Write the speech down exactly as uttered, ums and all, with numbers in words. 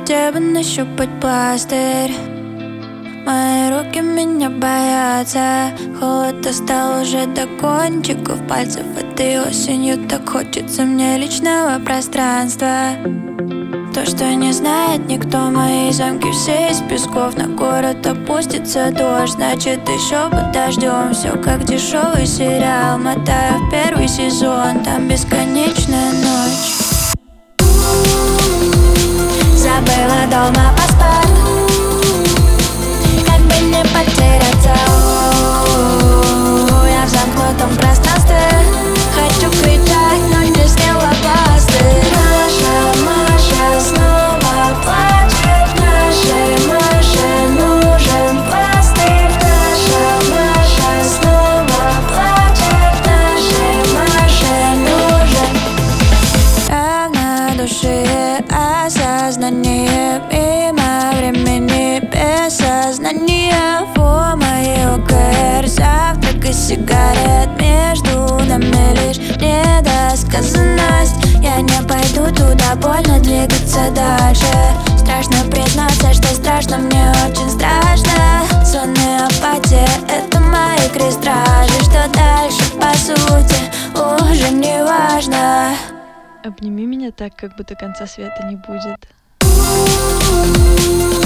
Где бы нащупать пластырь? Мои руки меня боятся. Холод достал уже до кончиков пальцев. Этой осенью так хочется мне личного пространства. То, что не знает никто, мои замки все из песков. На город опустится дождь, значит еще подождем. Все как дешевый сериал, мотаю в первый сезон. Там бесконечная ночь. Забыла дома поспать, как бы не потеряться. О-о-о, я в замкнутом пространстве. Хочу кричать, но не сняла пластырь. Наша Маша снова плачет. Нашей Маше нужен пластырь. Наша Маша снова плачет. Нашей Маше нужен. Равно души осознание мимо времени без сознания. Во моей ОКР завтрак и сигарет. Между нами лишь недосказанность. Я не пойду туда, больно двигаться дальше. Страшно признаться, что страшно, мне очень страшно. Сон и апатия — это мои крестражи. Что дальше, по сути, уже не важно. Обними меня так, как будто конца света не будет.